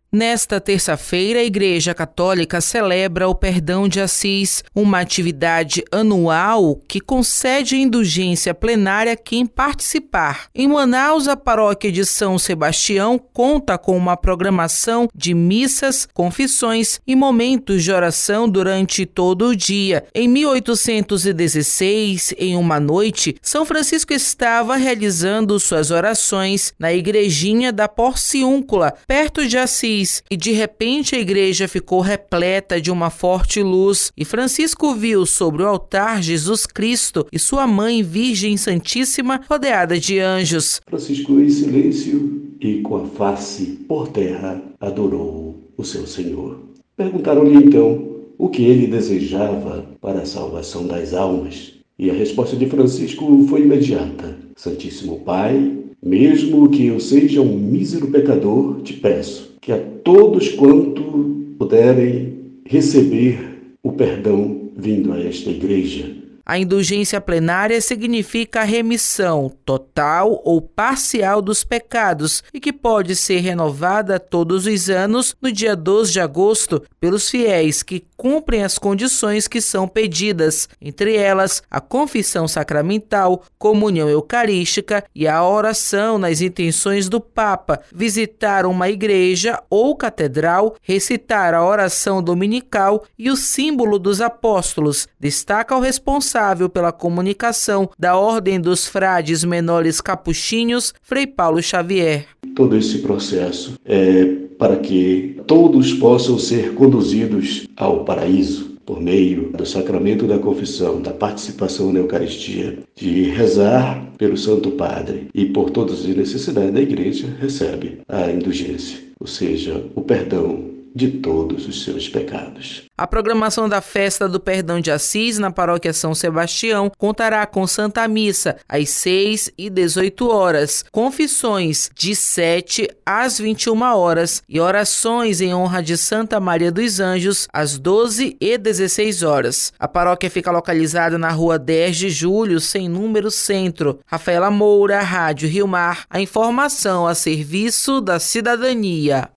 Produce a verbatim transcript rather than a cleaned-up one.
Nesta terça-feira, a Igreja Católica celebra o Perdão de Assis, uma atividade anual que concede indulgência plenária a quem participar. Em Manaus, a paróquia de São Sebastião conta com uma programação de missas, confissões e momentos de oração durante todo o dia. Em mil oitocentos e dezesseis, em uma noite, São Francisco estava realizando suas orações na igrejinha da Porciúncula, perto de Assis. E de repente a igreja ficou repleta de uma forte luz e Francisco viu sobre o altar Jesus Cristo e sua mãe Virgem Santíssima rodeada de anjos. Francisco, em silêncio e com a face por terra, adorou o seu Senhor. Perguntaram-lhe então o que ele desejava para a salvação das almas. E a resposta de Francisco foi imediata. Santíssimo Pai, mesmo que eu seja um mísero pecador, te peço que a todos quanto puderem receber o perdão vindo a esta igreja. A indulgência plenária significa a remissão total ou parcial dos pecados e que pode ser renovada todos os anos no dia doze de agosto pelos fiéis que cumprem as condições que são pedidas, entre elas a confissão sacramental, comunhão eucarística e a oração nas intenções do Papa, visitar uma igreja ou catedral, recitar a oração dominical e o símbolo dos apóstolos, destaca o responsável pela comunicação da Ordem dos Frades Menores Capuchinhos, Frei Paulo Xavier. Todo esse processo é para que todos possam ser conduzidos ao paraíso por meio do sacramento da confissão, da participação na Eucaristia, de rezar pelo Santo Padre e por todas as necessidades da igreja recebe a indulgência, ou seja, o perdão de todos os seus pecados. A programação da Festa do Perdão de Assis na Paróquia São Sebastião contará com Santa Missa às seis e dezoito horas, confissões de sete às vinte e uma horas e orações em honra de Santa Maria dos Anjos às doze e dezesseis horas. A paróquia fica localizada na rua dez de julho, sem número, centro. Rafaela Moura, Rádio Rio Mar, a informação a serviço da cidadania.